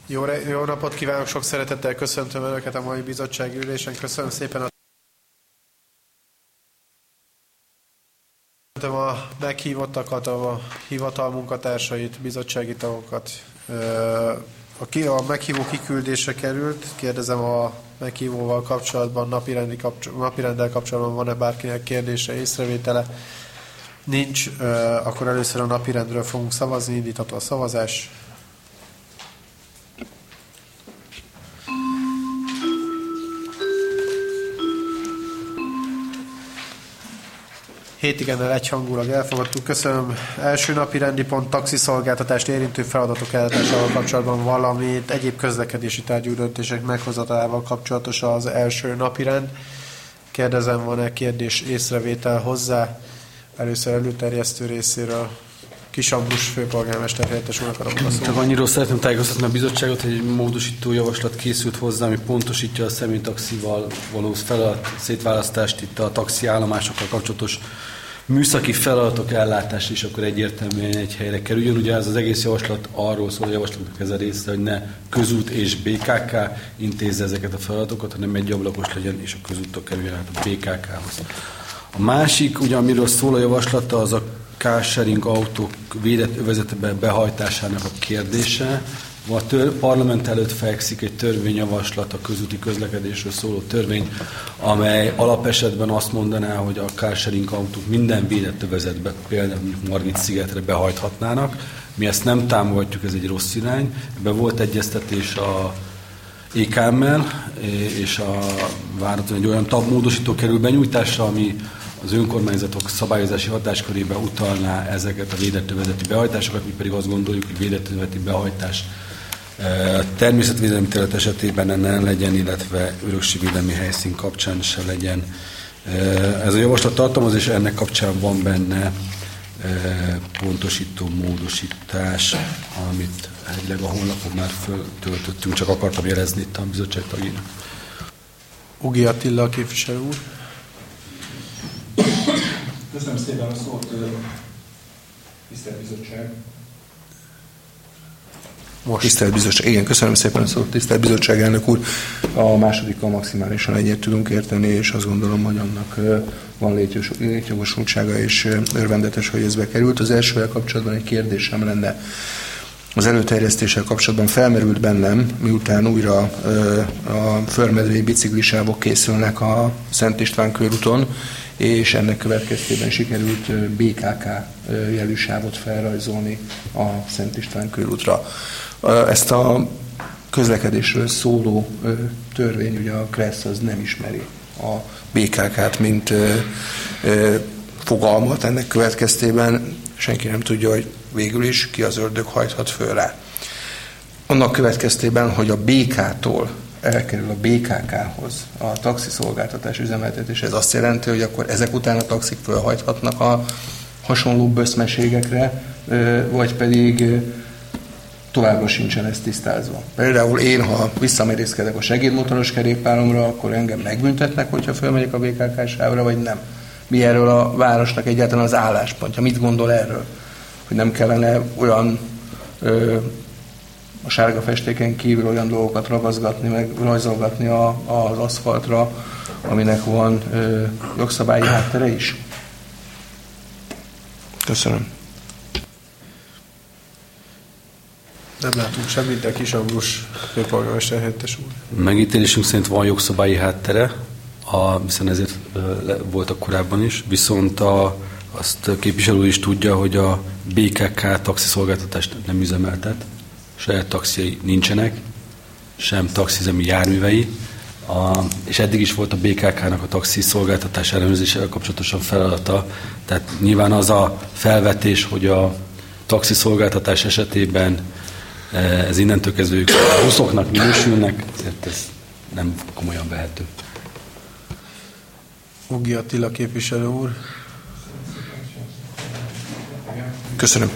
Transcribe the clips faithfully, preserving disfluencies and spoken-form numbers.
Jó, jó napot kívánok, sok szeretettel köszöntöm Önöket a mai bizottsági ülésen. Köszönöm szépen a Köszöntöm a meghívottakat, a hivatal munkatársait, bizottsági tagokat. A, a meghívó kiküldésre került. Kérdezem a meghívóval kapcsolatban, napirendi kapcsol, napirenddel kapcsolatban van-e bárkinek kérdése, észrevétele? Nincs. Akkor először a napirendről fogunk szavazni, indítható a szavazás. Hét igennel egyhangulag elfogadtuk. Köszönöm. Első napi rendi pont taxiszolgáltatást érintő feladatok ellátásával kapcsolatban, valamint egyéb közlekedési tárgyú döntések meghozatalával kapcsolatos az első napi rend. Kérdezem, van-e kérdés, észrevétel hozzá? Először előterjesztő részéről Kis Ambrus főpolgármester helyettes úrnak adom a szót. Csak annyiról szeretném tájékoztatni a bizottságot, hogy egy módosító javaslat készült hozzá, ami pontosítja a személytaxival való feladat szétválasztást, itt a taxi állomásokkal kapcsolatos műszaki feladatok ellátás is akkor egyértelműen egy helyre kerüljön. Ugye ez az egész javaslat arról szól, a javaslatnak ez a része, hogy ne közút és bé ká ká intézze ezeket a feladatokat, hanem egy ablakos legyen, és a közúttól kerüljön át a bé ká ká-hoz. A másik, ugye amiről szól a javaslata, az a carsharing autók védett övezetbe behajtásának a kérdése. A tör, parlament előtt fekszik egy törvényjavaslat, a közúti közlekedésről szóló törvény, amely alapesetben azt mondaná, hogy a carsharing autók minden védett övezetbe, például Margit-szigetre behajthatnának. Mi ezt nem támogatjuk, ez egy rossz irány. Ebben volt egyeztetés a é ká em-mel, és a várhatóan egy olyan tabmódosító kerül benyújtásra, ami az önkormányzatok szabályozási hatáskörébe utalná ezeket a védett övezeti behajtásokat, mi pedig azt gondoljuk, hogy védett övezeti behajtás természetvédelmi terület esetében ne legyen, illetve örökségvédelmi helyszín kapcsán se legyen. Ez a javaslat tartalmaz, és ennek kapcsán van benne pontosító módosítás, amit egyleg a honlapon már föltöltöttünk, csak akartam jelezni itt a bizottság tagjának. Ugi Attila, a képviselő úr. Köszönöm szépen a szót, tisztelt bizottság. Most. Tisztelt bizottság, igen, köszönöm szépen a szót, tisztelt bizottság elnök úr. A másodikkal maximálisan egyet tudunk érteni, és azt gondolom, hogy annak van létjogosultsága, és örvendetes, hogy ez bekerült. Az elsővel kapcsolatban egy kérdésem lenne. Az előterjesztéssel kapcsolatban felmerült bennem, miután újra a földmedvéi biciklisávok készülnek a Szent István körúton, és ennek következtében sikerült bé ká ká jelű sávot felrajzolni a Szent István körútra. Ezt a közlekedésről szóló törvény, ugye a KRESZ az nem ismeri a bé ká ká-t, mint fogalmat, ennek következtében senki nem tudja, hogy végül is ki az ördög hajthat föl rá. Annak következtében, hogy a bé ká-tól elkerül a bé ká ká-hoz a taxiszolgáltatás üzemeltetés, ez azt jelenti, hogy akkor ezek után a taxik fölhajthatnak a hasonló böszmeségekre, vagy pedig továbbra sincsen ez tisztázva. Például én, ha visszamerészkedek a segédmotoros kerékpáromra, akkor engem megbüntetnek, hogyha fölmegyek a bé ká ká-sávra, vagy nem. Mi erről a városnak egyáltalán az álláspontja? Mit gondol erről? Hogy nem kellene olyan ö, a sárga festéken kívül olyan dolgokat ragaszgatni, meg rajzolgatni a, az aszfaltra, aminek van ö, jogszabályi háttere is? Köszönöm. Nem látunk semmit, de Kis Ambrus főpolgármester helyettes úr. Megítélésünk szerint van jogszabályi háttere, a, hiszen ezért le, voltak korábban is, viszont a, azt képviselő is tudja, hogy a bé ká ká taxiszolgáltatást nem üzemeltet, saját taxiai nincsenek, sem taxizemi járművei, a, és eddig is volt a bé ká ká-nak a taxi szolgáltatás ellenőrzésével kapcsolatosan feladata, tehát nyilván az a felvetés, hogy a taxi szolgáltatás esetében ez innentől kezdve a buszoknak minősülnek, ezért ez nem komolyan vehető. Ugi Attila képviselő úr. Köszönöm.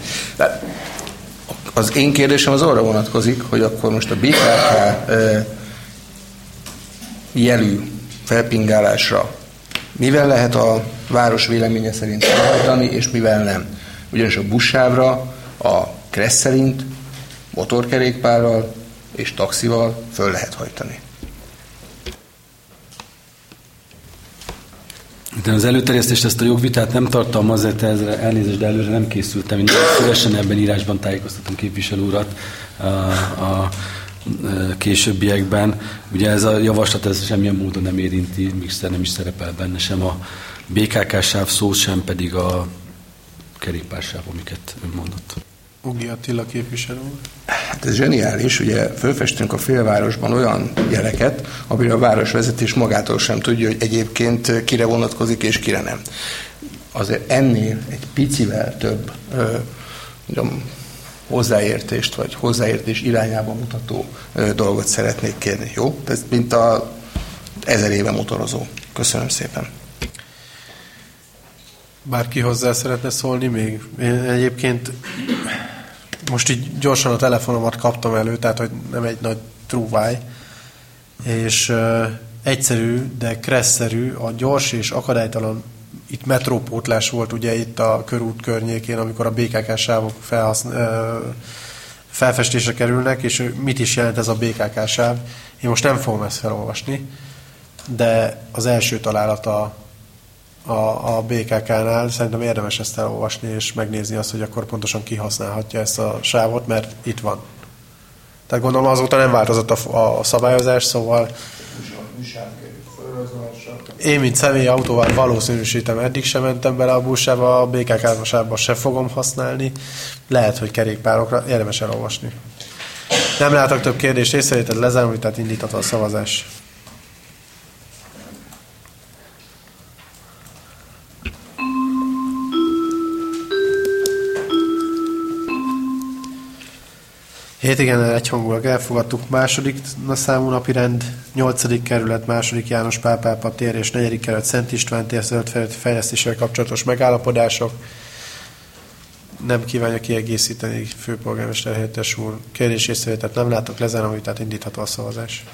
Az én kérdésem az arra vonatkozik, hogy akkor most a bé ká ká jelű felpingálásra mivel lehet a város véleménye szerint felhajtani, és mivel nem. Ugyanis a buszsávra a KRESZ szerint motorkerékpárral és taxival föl lehet hajtani. De az előterjesztést, ezt a jogvitát nem tartalmaz, ezzel elnézést, de előre nem készültem. Én szívesen ebben írásban tájékoztatom képviselő urat a, a későbbiekben. Ugye ez a javaslat ez semmilyen módon nem érinti, még nem is szerepel benne sem a bé ká ká sáv szó, sem pedig a kerékpársáv, amiket ön mondott. Ugi Attila képviselő. Hát ez zseniális, ugye fölfestünk a félvárosban olyan jeleket, amire a városvezetés magától sem tudja, hogy egyébként kire vonatkozik és kire nem. Azért ennél egy picivel több ö, mondjam, hozzáértést, vagy hozzáértés irányába mutató ö, dolgot szeretnék kérni, jó? Ez mint a ezer éve motorozó. Köszönöm szépen. Bárki hozzá szeretne szólni még? Én egyébként most így gyorsan a telefonomat kaptam elő, tehát hogy nem egy nagy trúváj, és uh, egyszerű, de kresszerű, a gyors és akadálytalan, itt metrópótlás volt ugye itt a körút környékén, amikor a bé ká ká sávok felhaszn- uh, felfestésre kerülnek, és mit is jelent ez a bé ká ká sáv. Én most nem fogom ezt felolvasni, de az első találata a, a bé ká ká-nál szerintem érdemes ezt elolvasni, és megnézni azt, hogy akkor pontosan ki használhatja ezt a sávot, mert itt van. Tehát gondolom azóta nem változott a, a szabályozás, szóval én, mint személyi autóval valószínűsítem, eddig sem mentem bele a buszába, a bé ká ká-sávba se fogom használni, lehet, hogy kerékpárokra, érdemes elolvasni. Nem látok több kérdést, észrevételt lezárom, tehát indítható a szavazás. Hét igen, egyhangulag elfogadtuk. Második számú napirend, nyolcadik kerület, második János Pál pápa tér és negyedik kerület Szent István tér zöldfelületi fejlesztésével kapcsolatos megállapodások. Nem kívánja kiegészíteni főpolgármester helyettes úr. Kérdés észrevételt nem látok, lezárom, tehát indítható a szavazás.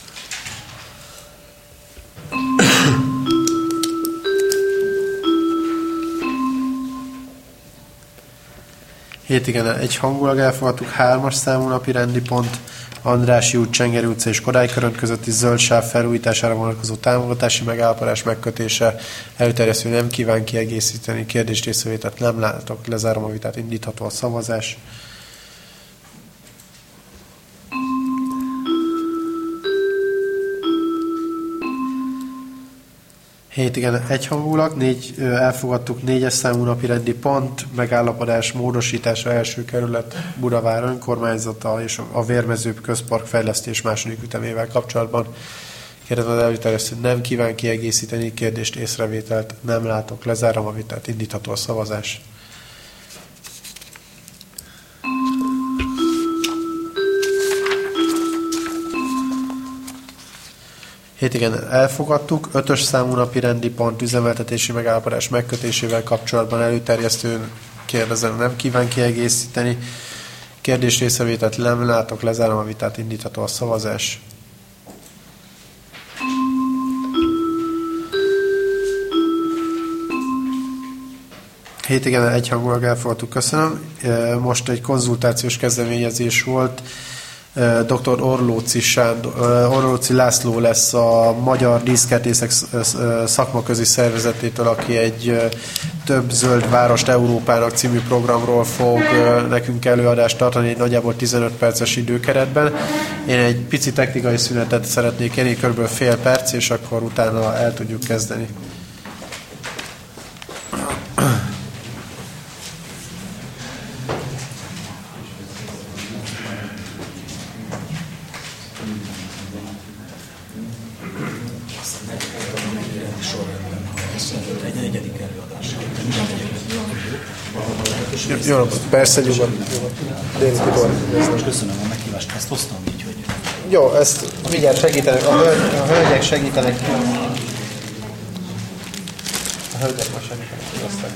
Hét igen, egy hangulag elfogadtuk, hármas számú napi rendi pont, Andrássy út, Csengeri utca és Kodály körönt közötti zöld sáv felújítására vonatkozó támogatási megállapodás megkötése, előterjesztő nem kíván kiegészíteni, kérdést észrevételt nem látok, lezárom a vitát, indítható a szavazás. Hét igen, egyhangulag, négy, elfogadtuk négyes számú napi rendi pont, megállapodás módosítása első kerület Budavár önkormányzata és a Vérmező közpark fejlesztés második ütemével kapcsolatban. Kérdezem az előterjesztő, nem kíván kiegészíteni, kérdést észrevételt nem látok, lezárom a vitát, indítható a szavazás. Hét igen, elfogadtuk. Ötös számú napi rendi pont üzemeltetési megállapodás megkötésével kapcsolatban előterjesztőn kérdezem, nem kíván kiegészíteni. Kérdés részrevételt nem látok, lezárom a vitát, indítható a szavazás. Hét igen, egyhangulag elfogadtuk, köszönöm. Most egy konzultációs kezdeményezés volt. doktor Orlóczy, Sándor, Orlóczy László lesz a Magyar Díszkertészek szakmaközi szervezetétől, aki egy Több zöld várost Európának című programról fog nekünk előadást tartani egy nagyjából tizenöt perces időkeretben. Én egy pici technikai szünetet szeretnék kérni, kb. Fél perc, és akkor utána el tudjuk kezdeni. Jó napot, persze, nyugodtan. Déli Tibor. Köszönöm a meghívást, ezt hoztam így, hogy... Jó, ezt mindjárt segítenek, a, hölgy, a hölgyek segítenek. A hölgyek most segítenek, aztán.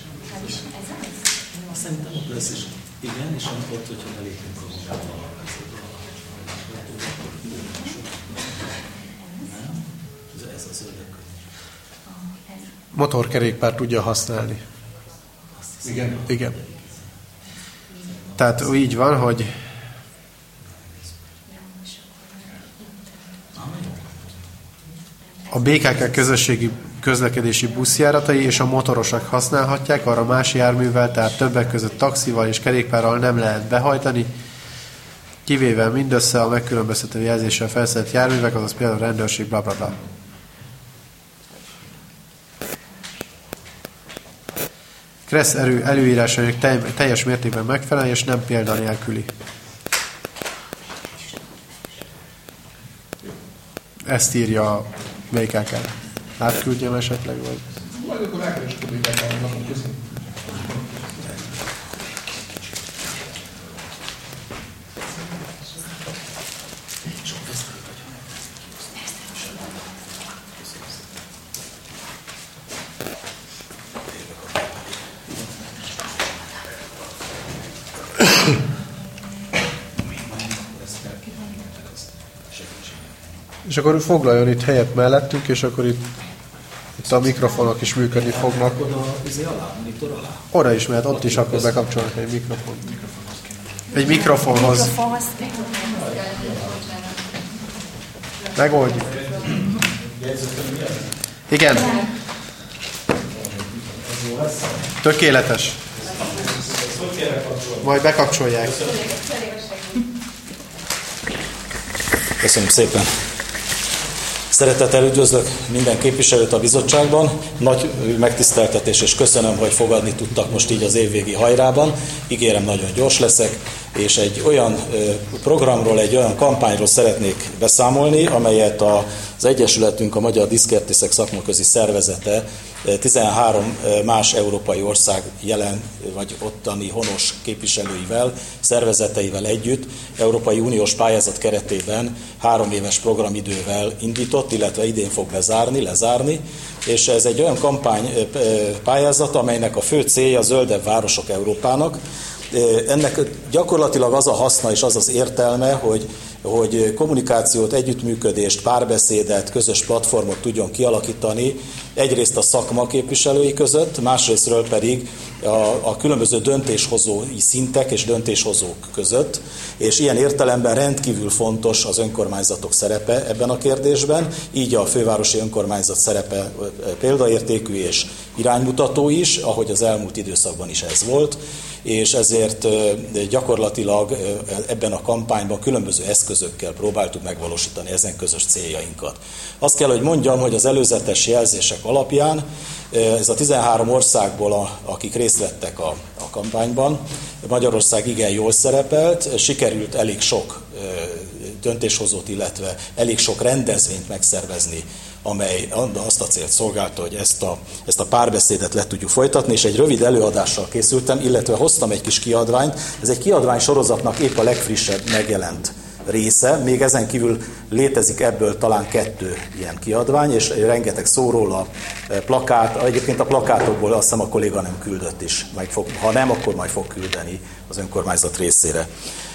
Szerintem ott lesz is. Igen, és ott, hogyha belépünk a munkával. motorkerékpár tudja használni. Igen. Igen. Tehát így van, hogy a bé ká ká közösségi közlekedési buszjáratai és a motorosok használhatják, arra más járművel, tehát többek között taxival és kerékpárral nem lehet behajtani, kivéve mindössze a megkülönböztető jelzéssel felszerelt járművek, azaz például a rendőrség, bla bla bla. Kressz erő előírásainak teljes mértékben megfelel, és nem példanélküli. Ezt írja a bé ká ká. Átküldjem esetleg, vagy? Majd akkor elkeresek a bé ká ká-nak, köszönöm. És akkor foglaljon itt helyet mellettünk, és akkor itt, itt a mikrofonok is működni fognak. Oda is mehet, ott is akkor bekapcsolnak egy mikrofont. Egy mikrofonhoz. Megoldjuk. Igen. Tökéletes. Majd bekapcsolják. Köszönöm szépen. Szeretettel üdvözlök minden képviselőt a bizottságban. Nagy megtiszteltetés, és köszönöm, hogy fogadni tudtak most így az évvégi hajrában. Ígérem, nagyon gyors leszek, és egy olyan programról, egy olyan kampányról szeretnék beszámolni, amelyet az Egyesületünk, a Magyar Diszkertészek Szakmaközi Szervezete tizenhárom más európai ország jelen vagy ottani honos képviselőivel, szervezeteivel együtt Európai Uniós pályázat keretében három éves programidővel indított, illetve idén fog lezárni, lezárni, és ez egy olyan kampánypályázat, amelynek a fő célja a zöldebb városok Európának. Ennek gyakorlatilag az a haszna és az az értelme, hogy, hogy kommunikációt, együttműködést, párbeszédet, közös platformot tudjon kialakítani, egyrészt a szakma képviselői között, másrésztről pedig a, a különböző döntéshozói szintek és döntéshozók között, és ilyen értelemben rendkívül fontos az önkormányzatok szerepe ebben a kérdésben, így a fővárosi önkormányzat szerepe példaértékű és iránymutató is, ahogy az elmúlt időszakban is ez volt, és ezért gyakorlatilag ebben a kampányban különböző eszközökkel próbáltuk megvalósítani ezen közös céljainkat. Azt kell, hogy mondjam, hogy az előzetes jelzések alapján ez a tizenhárom országból, akik részt vettek a, a kampányban, Magyarország igen jól szerepelt, sikerült elég sok döntéshozót, illetve elég sok rendezvényt megszervezni, amely azt a célt szolgálta, hogy ezt a, ezt a párbeszédet le tudjuk folytatni, és egy rövid előadással készültem, illetve hoztam egy kis kiadványt. Ez egy kiadvány sorozatnak épp a legfrissebb megjelent része, még ezen kívül létezik ebből talán kettő ilyen kiadvány, és rengeteg szó róla, plakát, egyébként a plakátokból azt hiszem a kolléga nem küldött is, majd fog, ha nem, akkor majd fog küldeni az önkormányzat részére.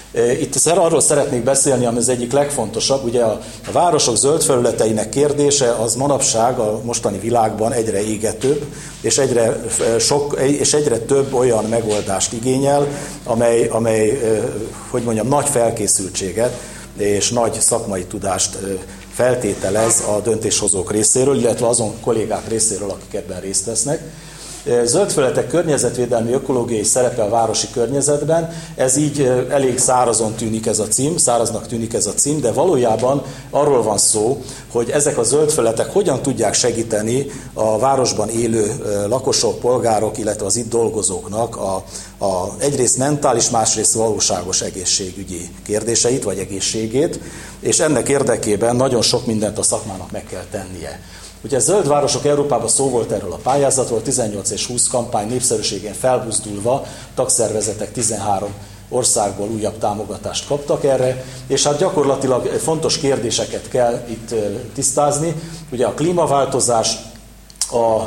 Itt arról szeretnék beszélni, ami az egyik legfontosabb, ugye a, a városok zöld felületeinek kérdése az manapság a mostani világban egyre égetőbb, és egyre, sok, és egyre több olyan megoldást igényel, amely, amely hogy mondjam, nagy felkészültséget és nagy szakmai tudást feltételez a döntéshozók részéről, illetve azon kollégák részéről, akik ebben részt vesznek. Zöldfelületek környezetvédelmi ökológiai szerepe a városi környezetben, ez így elég szárazon tűnik ez a cím, száraznak tűnik ez a cím, de valójában arról van szó, hogy ezek a zöldfelületek hogyan tudják segíteni a városban élő lakosok, polgárok, illetve az itt dolgozóknak a, a egyrészt mentális, másrészt valóságos egészségügyi kérdéseit, vagy egészségét, és ennek érdekében nagyon sok mindent a szakmának meg kell tennie. Ugye a Zöld Városok Európában szó volt erről a pályázatról, tizennyolc és húsz kampány népszerűségén felbuzdulva tagszervezetek tizenhárom országból újabb támogatást kaptak erre, és hát gyakorlatilag fontos kérdéseket kell itt tisztázni. Ugye a klímaváltozás, a,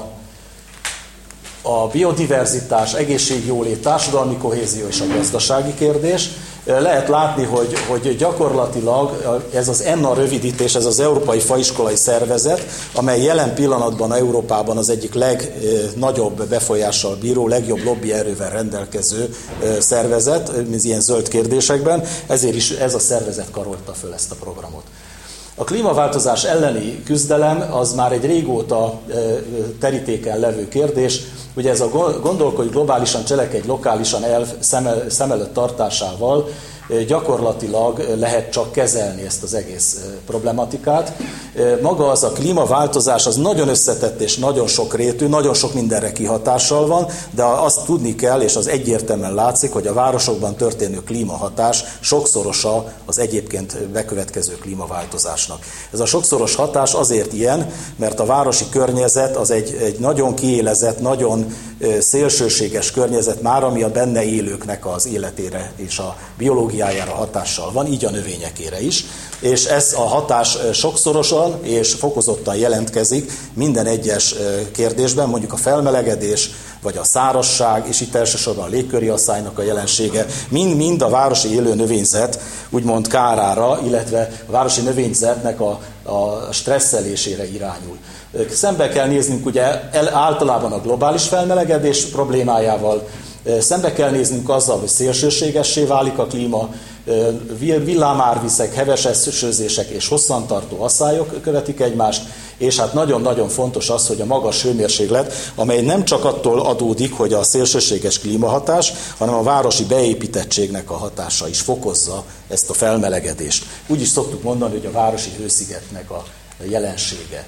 a biodiverzitás, egészségjólét, társadalmi kohézió és a gazdasági kérdés. lehet látni, hogy, hogy gyakorlatilag ez az E N A rövidítés, ez az Európai Faiskolai Szervezet, amely jelen pillanatban Európában az egyik legnagyobb befolyással bíró, legjobb lobbyerővel rendelkező szervezet, ilyen zöld kérdésekben, ezért is ez a szervezet karolta föl ezt a programot. A klímaváltozás elleni küzdelem az már egy régóta terítéken levő kérdés. Ugye ez a gondolkodj globálisan, cselekedj lokálisan elv szem, szem előtt tartásával gyakorlatilag lehet csak kezelni ezt az egész problematikát. Maga az a klímaváltozás az nagyon összetett és nagyon sokrétű, nagyon sok mindenre kihatással van, de azt tudni kell, és az egyértelműen látszik, hogy a városokban történő klímahatás sokszorosa az egyébként bekövetkező klímaváltozásnak. Ez a sokszoros hatás azért ilyen, mert a városi környezet az egy, egy nagyon kiélezett, nagyon szélsőséges környezet már, ami a benne élőknek az életére és a biológiájára hatással van, így a növényekére is, és ez a hatás sokszorosan és fokozottan jelentkezik minden egyes kérdésben, mondjuk a felmelegedés, vagy a szárazság, és itt elsősorban a légköri asszálynak a jelensége, mind-mind a városi élő növényzet úgymond kárára, illetve a városi növényzetnek a, a stresszelésére irányul. Szembe kell néznünk ugye általában a globális felmelegedés problémájával, szembe kell néznünk azzal, hogy szélsőségessé válik a klíma, villámárviszek, heves esőzések és hosszantartó asszályok követik egymást, és hát nagyon-nagyon fontos az, hogy a magas hőmérséklet, amely nem csak attól adódik, hogy a szélsőséges klímahatás, hanem a városi beépítettségnek a hatása is fokozza ezt a felmelegedést. Úgy is szoktuk mondani, hogy a városi hőszigetnek a jelensége.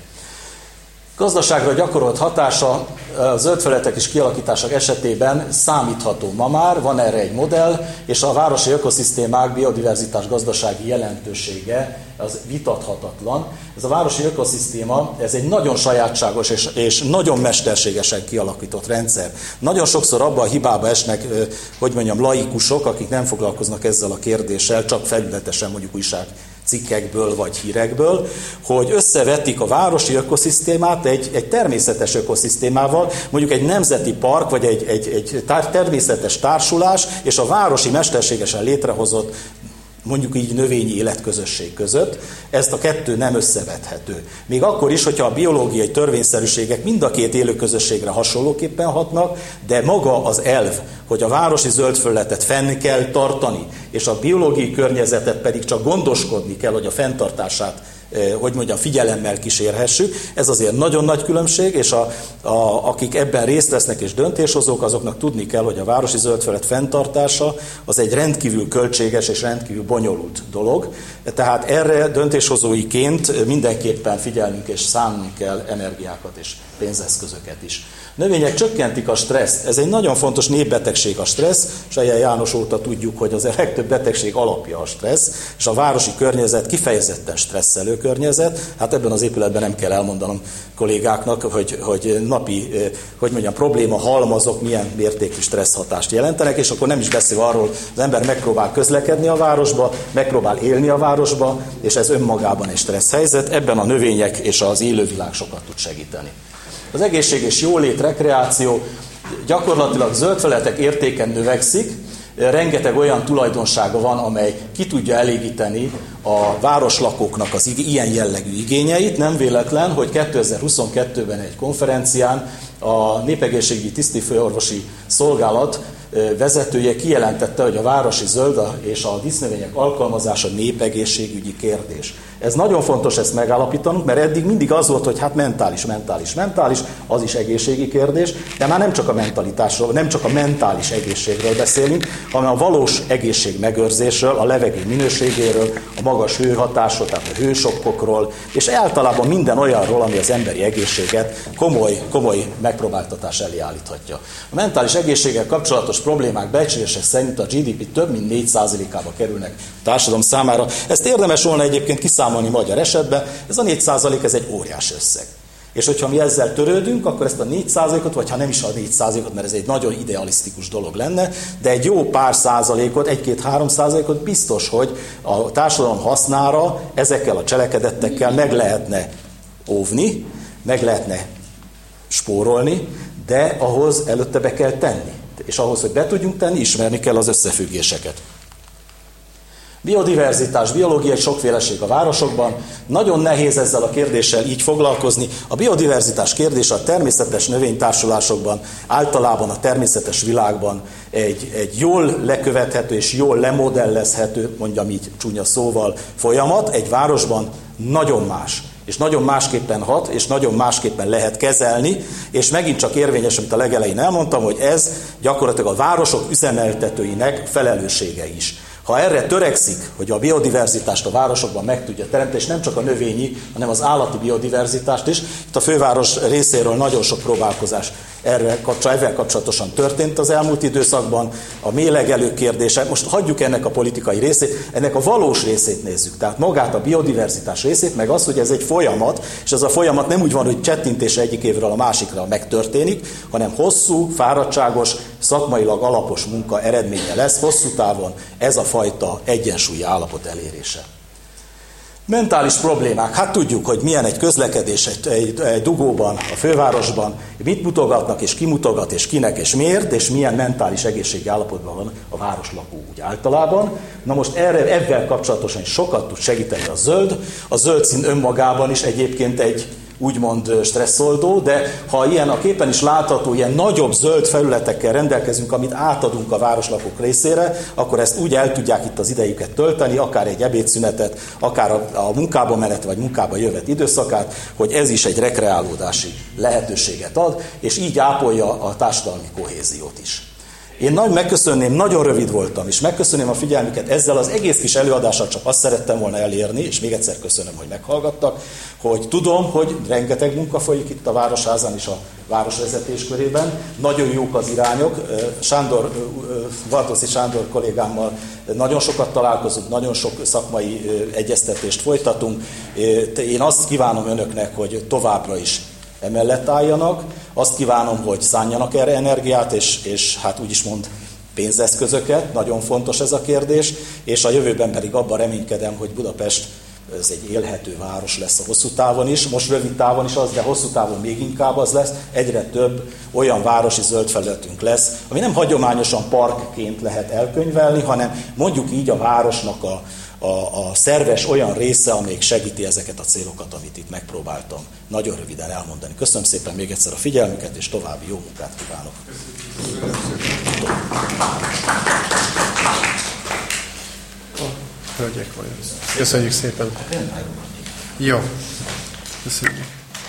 Gazdaságra gyakorolt hatása a zöldfelületek és kialakítások esetében számítható ma már, van erre egy modell, és a városi ökoszisztémák biodiverzitás gazdasági jelentősége az vitathatatlan. Ez a városi ökoszisztéma, ez egy nagyon sajátságos és, és nagyon mesterségesen kialakított rendszer. Nagyon sokszor abba a hibába esnek, hogy mondjam, laikusok, akik nem foglalkoznak ezzel a kérdéssel, csak felületesen mondjuk újság cikkekből vagy hírekből, hogy összevetik a városi ökoszisztémát egy, egy természetes ökoszisztémával, mondjuk egy nemzeti park, vagy egy, egy, egy tár, természetes társulás, és a városi mesterségesen létrehozott mondjuk így növényi életközösség között, ezt a kettő nem összevethető. Még akkor is, hogyha a biológiai törvényszerűségek mind a két élőközösségre hasonlóképpen hatnak, de maga az elv, hogy a városi zöldfelületet fenn kell tartani, és a biológiai környezetet pedig csak gondoskodni kell, hogy a fenntartását hogy mondjam, figyelemmel kísérhessük. Ez azért nagyon nagy különbség, és a, a, akik ebben részt vesznek és döntéshozók, azoknak tudni kell, hogy a városi zöldfelület fenntartása az egy rendkívül költséges és rendkívül bonyolult dolog. Tehát erre döntéshozóiként mindenképpen figyelnünk és szánnunk kell energiákat és pénzeszközöket is. Növények csökkentik a stresszt. Ez egy nagyon fontos népbetegség a stressz. Selye János óta tudjuk, hogy az a legtöbb betegség alapja a stressz, és a városi környezet kifejezetten stresszelő környezet. Hát ebben az épületben nem kell elmondanom kollégáknak, hogy, hogy napi, hogy mondjam, probléma halmazok milyen mértékű stressz hatást jelentenek, és akkor nem is beszél arról, az ember megpróbál közlekedni a városba, megpróbál élni a városba, és ez önmagában egy stressz helyzet. Ebben a növények és az élővilág sokat tud segíteni. Az egészség és jólét, rekreáció gyakorlatilag zöldfelületek értéken növekszik, rengeteg olyan tulajdonsága van, amely ki tudja elégíteni a városlakóknak az ilyen jellegű igényeit. Nem véletlen, hogy kétezer-huszonkettőben egy konferencián a Népegészségügyi Tisztifőorvosi Szolgálat vezetője kijelentette, hogy a városi zöld és a dísznövények alkalmazása népegészségügyi kérdés. Ez nagyon fontos ezt megállapítanunk, mert eddig mindig az volt, hogy hát mentális, mentális, mentális, az is egészségi kérdés, de már nem csak a mentalitásról, nem csak a mentális egészségről beszélünk, hanem a valós egészség megőrzésről, a levegő minőségéről, a magas hőhatásról, tehát a hősokkokról, és általában minden olyanról, ami az emberi egészséget komoly, komoly megpróbáltatás elé állíthatja. A mentális egészséggel kapcsolatos problémák becslések szerint a gé dé pé több mint négy százalékába kerülnek a társadalom számára. Ezt érdemes volna egyébként kiszámolni magyar esetben, ez a négy százalék, ez egy óriás összeg. És hogyha mi ezzel törődünk, akkor ezt a négy százalékot, vagy ha nem is a négy százalékot, mert ez egy nagyon idealisztikus dolog lenne, de egy jó pár százalékot, egy-két-három százalékot biztos, hogy a társadalom hasznára ezekkel a cselekedettekkel meg lehetne óvni, meg lehetne spórolni, de ahhoz előtte be kell tenni. És ahhoz, hogy be tudjunk tenni, ismerni kell az összefüggéseket. Biodiverzitás, biológiai sokféleség a városokban. Nagyon nehéz ezzel a kérdéssel így foglalkozni. A biodiverzitás kérdése a természetes növénytársulásokban, általában a természetes világban egy, egy jól lekövethető és jól lemodellezhető, mondjam így csúnya szóval, folyamat. Egy városban nagyon más. És nagyon másképpen hat, és nagyon másképpen lehet kezelni, és megint csak érvényes, amit a legelején elmondtam, hogy ez gyakorlatilag a városok üzemeltetőinek felelőssége is. Ha erre törekszik, hogy a biodiverzitást a városokban meg tudja teremteni, és nem csak a növényi, hanem az állati biodiverzitást is, itt a főváros részéről nagyon sok próbálkozás erre kapcsolatosan történt az elmúlt időszakban, a méhlegelő kérdése, most hagyjuk ennek a politikai részét, ennek a valós részét nézzük, tehát magát a biodiverzitás részét, meg az, hogy ez egy folyamat, és ez a folyamat nem úgy van, hogy csettintésre egyik évről a másikra megtörténik, hanem hosszú, fáradtságos, szakmailag alapos munka eredménye lesz, hosszú távon ez a fajta egyensúlyi állapot elérése. Mentális problémák. Hát tudjuk, hogy milyen egy közlekedés egy, egy, egy dugóban, a fővárosban, mit mutogatnak, és ki mutogat, és kinek, és miért, és milyen mentális egészségi állapotban van a városlakó úgy általában. Na most erre, ebben kapcsolatosan is sokat tud segíteni a zöld. A zöld szín önmagában is egyébként egy úgymond stresszoldó, de ha ilyen a képen is látható, ilyen nagyobb zöld felületekkel rendelkezünk, amit átadunk a városlakók részére, akkor ezt úgy el tudják itt az idejüket tölteni, akár egy ebédszünetet, akár a, a munkába menet, vagy munkába jövet időszakát, hogy ez is egy rekreálódási lehetőséget ad, és így ápolja a társadalmi kohéziót is. Én nagy megköszönném, nagyon rövid voltam, és megköszönném a figyelmüket ezzel az egész kis előadással, csak azt szerettem volna elérni, és még egyszer köszönöm, hogy meghallgattak, hogy tudom, hogy rengeteg munka folyik itt a Városházán és a városvezetés körében. Nagyon jók az irányok. Sándor, Vardoszi Sándor kollégámmal nagyon sokat találkozunk, nagyon sok szakmai egyeztetést folytatunk. Én azt kívánom önöknek, hogy továbbra is emellett álljanak. Azt kívánom, hogy szánjanak erre energiát, és, és hát úgy is mond pénzeszközöket, nagyon fontos ez a kérdés, és a jövőben pedig abban reménykedem, hogy Budapest ez egy élhető város lesz a hosszú távon is, most rövid távon is az, de hosszú távon még inkább az lesz, egyre több olyan városi zöld felületünk lesz, ami nem hagyományosan parkként lehet elkönyvelni, hanem mondjuk így a városnak a A, a szerves olyan része, amelyik segíti ezeket a célokat, amit itt megpróbáltam nagyon röviden elmondani. Köszönöm szépen még egyszer a figyelmüket, és további jó munkát kívánok. Hölgyek vagyunk. Köszönjük szépen. Jó. Köszönjük.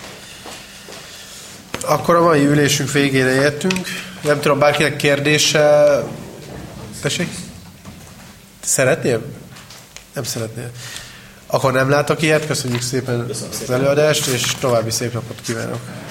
Akkor a mai ülésünk végére értünk. Nem tudom, bárkinek kérdése... Tessék? Szeretnél? Nem szeretnél. Akkor nem látok ilyet, köszönjük szépen az előadást, és további szép napot kívánok.